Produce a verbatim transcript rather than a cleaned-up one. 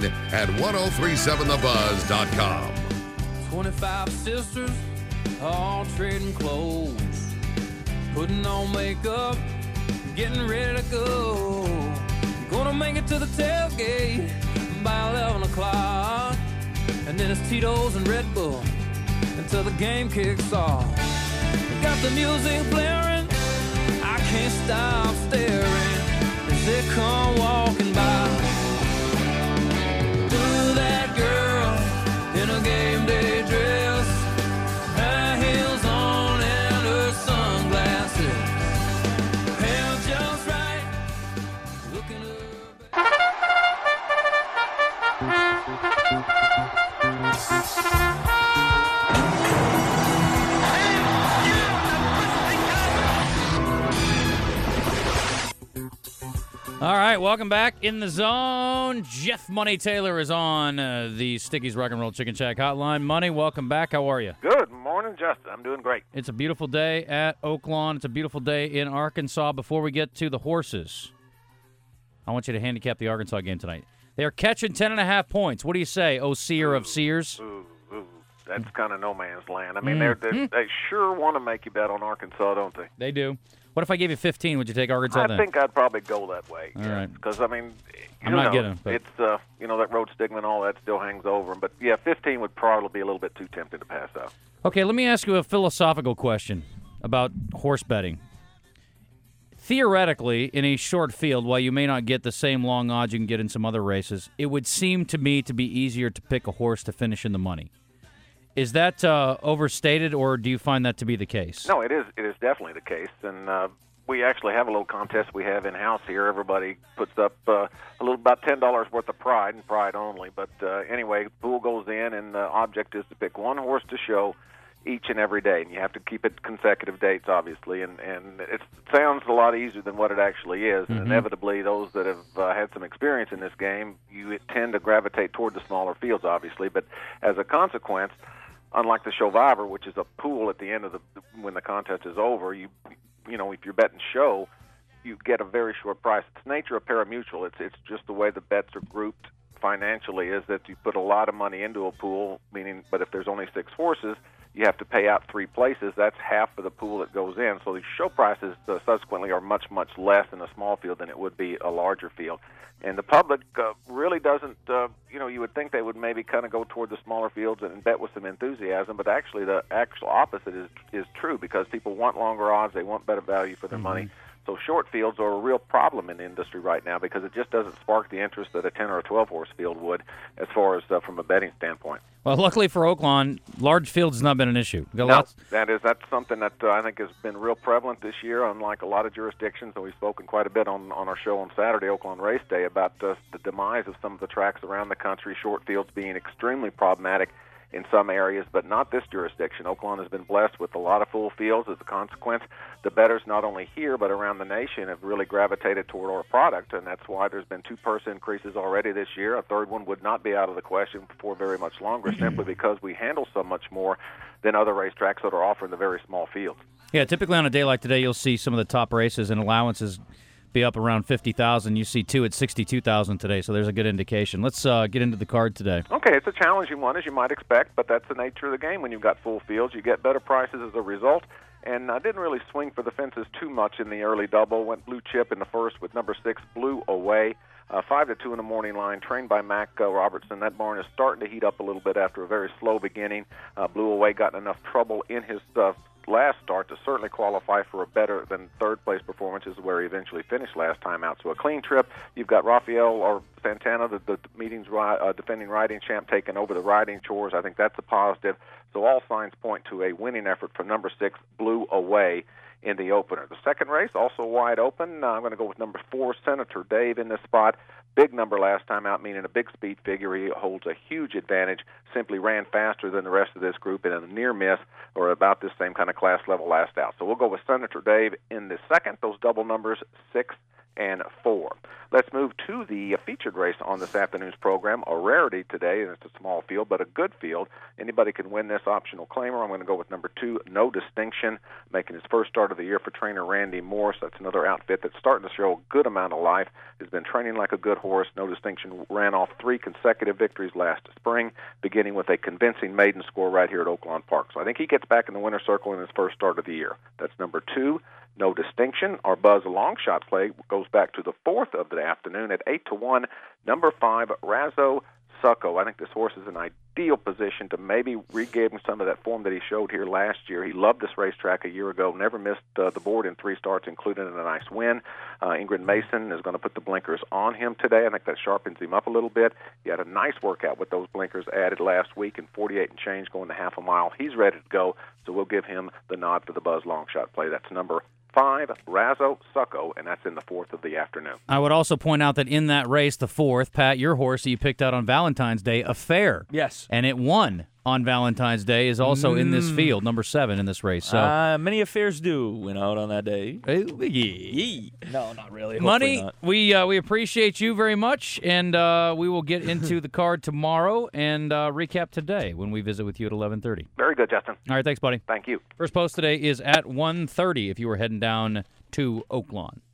online at ten thirty-seven the buzz dot com. twenty-five sisters, all trading clothes, putting on makeup, getting ready to go. Gonna make it to the tailgate by eleven o'clock, and then it's Tito's and Red Bull until the game kicks off. We got the music blaring, I can't stop staring as they come walking by. Ooh, that girl in a game day dress, high heels on and her sunglasses, hair just right, looking her All right, welcome back in the zone. Jeff Money Taylor is on uh, the Sticky's Rock and Roll Chicken Shack hotline. Money, welcome back. How are you? Good morning, Justin. I'm doing great. It's a beautiful day at Oaklawn. It's a beautiful day in Arkansas. Before we get to the horses, I want you to handicap the Arkansas game tonight. They are catching ten and a half points. What do you say, oh seer of seers? Ooh, ooh. That's kind of no man's land. I mean, mm. they're, they're, they sure want to make you bet on Arkansas, don't they? They do. What if I gave you fifteen? Would you take Arkansas I then? think I'd probably go that way. All right. Because, I mean, I'm not getting it. It's, uh, you know, that road stigma and all that still hangs over them. But, yeah, fifteen would probably be a little bit too tempting to pass up. Okay, let me ask you a philosophical question about horse betting. Theoretically, in a short field, while you may not get the same long odds you can get in some other races, it would seem to me to be easier to pick a horse to finish in the money. Is that uh, overstated, or do you find that to be the case? No, it is. It is definitely the case, and uh, we actually have a little contest we have in house here. Everybody puts up uh, a little about ten dollars worth of pride and pride only. But uh, anyway, pool goes in, and the object is to pick one horse to show each and every day, and you have to keep it consecutive dates, obviously. And and it sounds a lot easier than what it actually is. Mm-hmm. And inevitably, those that have uh, had some experience in this game, you tend to gravitate toward the smaller fields, obviously. But as a consequence, unlike the Showviver, which is a pool at the end of the when the contest is over, you you know if you're betting show, you get a very short price. It's the nature of parimutuel. It's it's just the way the bets are grouped financially is that you put a lot of money into a pool, meaning but if there's only six horses, you have to pay out three places. That's half of the pool that goes in. So the show prices uh, subsequently are much, much less in a small field than it would be a larger field. And the public uh, really doesn't, uh, you know, you would think they would maybe kind of go toward the smaller fields and bet with some enthusiasm, but actually the actual opposite is is true because people want longer odds, they want better value for their mm-hmm. money. So short fields are a real problem in the industry right now because it just doesn't spark the interest that a ten or a twelve horse field would as far as uh, from a betting standpoint. Well, luckily for Oaklawn, large fields has not been an issue. No, lots- that is that's something that uh, I think has been real prevalent this year, unlike a lot of jurisdictions. And we've spoken quite a bit on, on our show on Saturday, Oaklawn Race Day, about uh, the demise of some of the tracks around the country, short fields being extremely problematic in some areas, but not this jurisdiction. Oaklawn has been blessed with a lot of full fields. As a consequence, the bettors not only here but around the nation have really gravitated toward our product, and that's why there's been two purse increases already this year. A third one would not be out of the question for very much longer, simply because we handle so much more than other racetracks that are offering the very small fields. Yeah, typically on a day like today, you'll see some of the top races and allowances be up around fifty thousand. You see two at sixty-two thousand today, so there's a good indication. Let's uh, get into the card today. Okay, it's a challenging one, as you might expect, but that's the nature of the game. When you've got full fields, you get better prices as a result. And I didn't really swing for the fences too much in the early double. Went blue chip in the first with number six, Blew Away. Uh, five to two in the morning line, trained by Mac uh, Robertson. That barn is starting to heat up a little bit after a very slow beginning. Uh, Blew Away got enough trouble in his uh, last start to certainly qualify for a better than third place performance, is where he eventually finished last time out. So a clean trip. You've got Rafael or Santana, the, the meeting's uh, defending riding champ, taking over the riding chores. I think that's a positive. So all signs point to a winning effort from number six, Blew Away, in the opener. The second race, also wide open. Uh, I'm going to go with number four, Senator Dave, in this spot. Big number last time out, meaning a big speed figure. He holds a huge advantage. Simply ran faster than the rest of this group in a near miss, or about this same kind of class level last out. So we'll go with Senator Dave in the second. Those double numbers, six and four. Let's move to the featured race on this afternoon's program, a rarity today, and it's a small field, but a good field. Anybody can win this optional claimer. I'm going to go with number two, No Distinction, making his first start of the year for trainer Randy Morse. That's another outfit that's starting to show a good amount of life, has been training like a good horse. No Distinction ran off three consecutive victories last spring, beginning with a convincing maiden score right here at Oaklawn Park. So I think he gets back in the winner's circle in his first start of the year. That's number two, No Distinction. Our Buzz long shot play goes back to the fourth of the afternoon at eight to one. Number five, Razzo Succo. I think this horse is in ideal position to maybe regain some of that form that he showed here last year. He loved this racetrack a year ago, never missed uh, the board in three starts, including a nice win. Uh, Ingrid Mason is going to put the blinkers on him today. I think that sharpens him up a little bit. He had a nice workout with those blinkers added last week in forty-eight and change, going to half a mile. He's ready to go, so we'll give him the nod for the Buzz long shot play. That's number five, Razzo Succo, and that's in the fourth of the afternoon. I would also point out that in that race, the fourth, Pat, your horse that you picked out on Valentine's Day, Affair. Yes. And it won on Valentine's Day, is also mm. in this field, number seven in this race. So uh, many affairs do win out on that day. Yeah. No, not really. Money, not. we uh, we appreciate you very much, and uh, we will get into the card tomorrow and uh, recap today when we visit with you at eleven thirty. Very good, Justin. All right, thanks, buddy. Thank you. First post today is at one thirty if you were heading down to Oaklawn.